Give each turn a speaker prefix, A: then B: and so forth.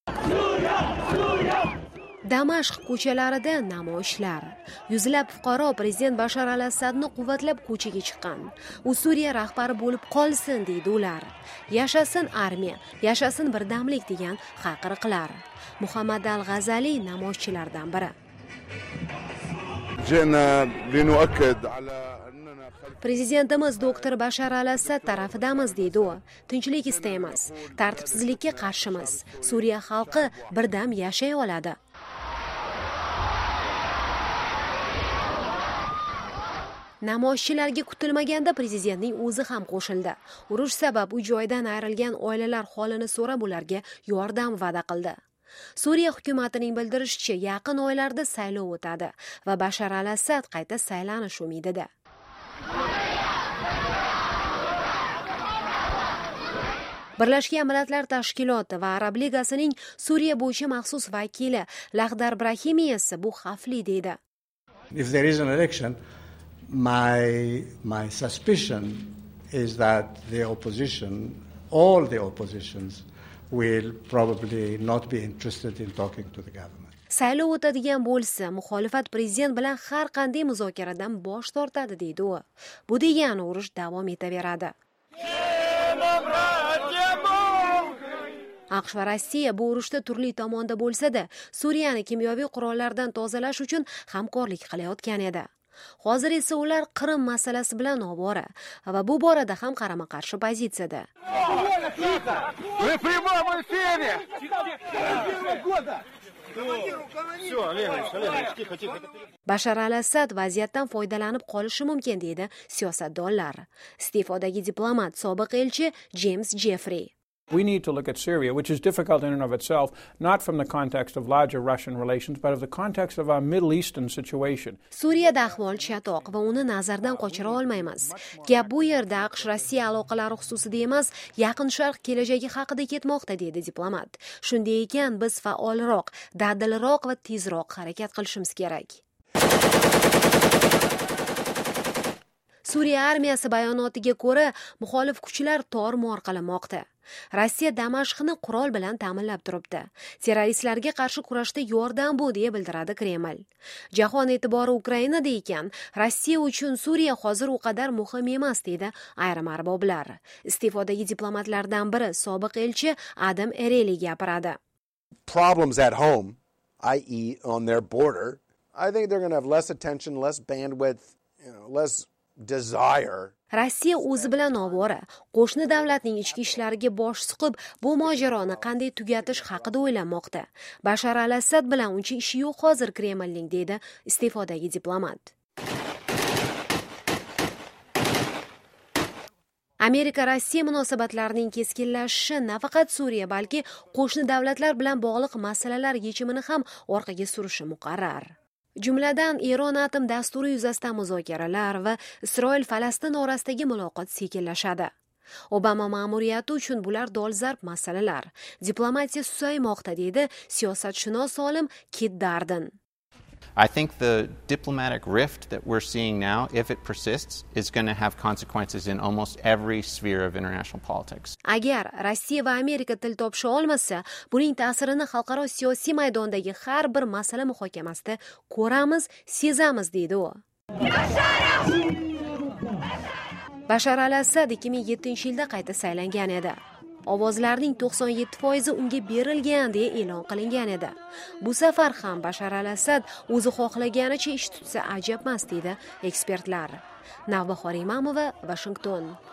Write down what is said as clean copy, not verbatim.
A: Damashq ko'chalarida namoyishlar. Yuzlab fuqaro prezident Bashar al-Asadni quvvatlab ko'chaga chiqqan. U Suriya rahbari bo'lib qolsin deydi ular. Yashasin armiya, yashasin birdamlik degan hayqiriqlar. Muhammad al-G'azali namoyishchilardan biri. Prezidentimiz doktor Bashar al-Asad tarafidamiz deydi u. Tinchlik istaymiz, tartibsizlikka qarshimiz. Suriya xalqi birdam yashay oladi. Namoyishchilarga kutilmaganda prezidentning o'zi ham qo'shildi. Urush sabab uy joydan ayrilgan oilalar holini so'rab ularga yordam va'da qildi. Suriya hukumatining bildirishicha, yaqin oylarda saylov o'tadi va Bashar al-Asad qayta saylanish umidida. Birlashgan Millatlar Tashkiloti va Arab Ligasining Suriya bo'yicha maxsus vakili Lahdar Brahimi esa bu xavfli deydi.
B: If there is an election, my suspicion is that the opposition, all the oppositions, will probably not be interested in talking to the government.
A: Saylov o'tadigan bo'lsa, muxolifat prezident bilan har qanday muzokaradan bosh tortadi deydi u. Bu degani urush davom etaveradi. AQSh va Rossiya bu urushda turli tomonda bo'lsa-da, Suriyani kimyoviy qurollardan tozalash uchun hamkorlik qilayotgan edi. Hozir esa ular Qrim masalasi bilan ovora va bu borada ham qarama-qarshi pozitsiyada. Bashar al-Asad vaziyatdan foydalanib qolishi mumkin deydi siyosatdonlar. Iste'fodagi diplomat sobiq elchi James Jeffrey.
C: We need to look at Syria, which is difficult in and of itself, not from the context of larger Russian relations, but of the context of our Middle Eastern situation.
A: Suriyada ahvol chatoq va uni nazardan qochira olmaymiz. Gap bu yerda AQSh-Rossiya aloqalari xususida emas, Yaqin Sharq kelajagi haqida ketmoqda deydi diplomat. Shunday ekan, biz faolroq, dadilroq va tezroq harakat qilishimiz kerak. Suriya armiyasi bayonotiga ko'ra, muxolif kuchlar tor-mor qilinmoqda. Rossiya Damashqni qurol bilan ta'minlab turibdi. Terroristlarga qarshi kurashda yordam bu deya bildiradi Kreml. Jahon e'tibori Ukrainada ekan, Rossiya uchun Suriya hozir u qadar muhim emas deydi ayrim arboblar. Iste'fodagi diplomatlardan biri sobiq elchi Adam Ereli gapiradi.
D: Problems at home, i.e. on their border, I think they're going to have less attention, less bandwidth, less desire.
A: Rossiya o'zi bilan ovora, qo'shni davlatning ichki ishlariga bosh suqib, bu mojaroni qanday tugatish haqida o'ylamoqda. Bashar al-Asad bilan uncha ishi yo'q hozir Kremlning deydi iste'fodagi diplomat. Amerika-Rossiya munosabatlarining keskinlashishi nafaqat Suriya, balki qo'shni davlatlar bilan bog'liq masalalar yechimini ham orqaga surishi muqarrar. Jumladan, Eron atom dasturi yuzasidan muzokaralar va Isroil-Falastin orasidagi muloqot sekinlashadi. Obama ma'muriyati uchun bular dolzarb masalalar. Diplomatiya susaymoqda deydi siyosatshunos olim Kit Darden.
E: I think the diplomatic rift that we're seeing now, if it persists, is going to have consequences in almost every sphere of international politics.
A: Agar Rossiya va Amerika til topisha olmasa, buning ta'sirini xalqaro siyosiy maydondagi har bir masala muhokamasida ko'ramiz, sezamiz deydi u. Bashar al-Asad 2007-yilda qayta saylangan edi. Ovozlarning 97% unga berilgan deya e'lon qilingan edi. Bu safar ham Bashar al-Asad o'zi xohlaganicha ish tutsa ajabmas deydi ekspertlar. Navbahor Imamova, Washington.